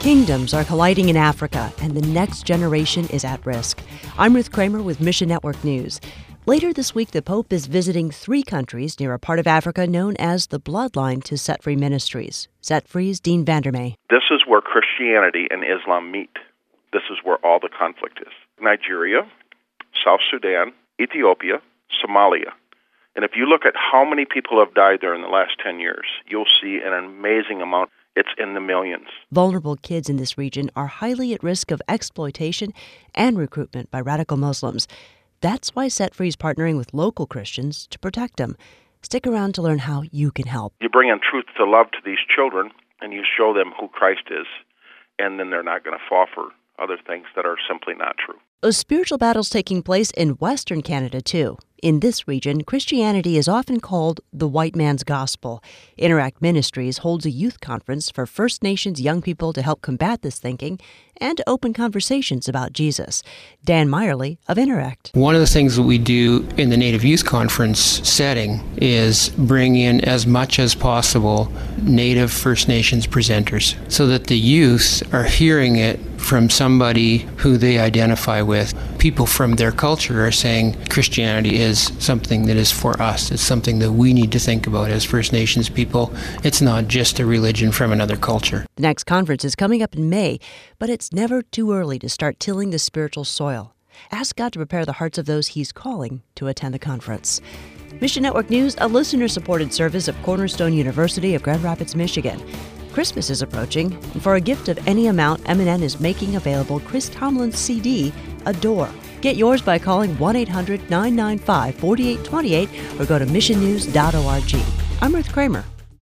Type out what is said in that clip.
Kingdoms are colliding in Africa, and the next generation is at risk. I'm Ruth Kramer with Mission Network News. Later this week, the Pope is visiting 3 countries near a part of Africa known as the Bloodline to Set Free Ministries. Set Free's Dean Vandermeer. This is where Christianity and Islam meet. This is where all the conflict is. Nigeria, South Sudan, Ethiopia, Somalia. And if you look at how many people have died there in the last 10 years, you'll see an amazing amount. It's in the millions. Vulnerable kids in this region are highly at risk of exploitation and recruitment by radical Muslims. That's why Set Free is partnering with local Christians to protect them. Stick around to learn how you can help. You bring in truth to love to these children, and you show them who Christ is, and then they're not going to fall for other things that are simply not true. A spiritual battle's taking place in Western Canada, too. In this region, Christianity is often called the white man's gospel. Interact Ministries holds a youth conference for First Nations young people to help combat this thinking and to open conversations about Jesus. Dan Meyerly of Interact. One of the things that we do in the Native Youth Conference setting is bring in as much as possible Native First Nations presenters so that the youth are hearing it from somebody who they identify with. People from their culture are saying Christianity is something that is for us. It's something that we need to think about as First Nations people. It's not just a religion from another culture. The next conference is coming up in May, but it's never too early to start tilling the spiritual soil. Ask God to prepare the hearts of those He's calling to attend the conference. Mission Network News, a listener-supported service of Cornerstone University of Grand Rapids, Michigan. Christmas is approaching, and for a gift of any amount, M&N is making available Chris Tomlin's CD, Adore. Get yours by calling 1-800-995-4828 or go to missionnews.org. I'm Ruth Kramer.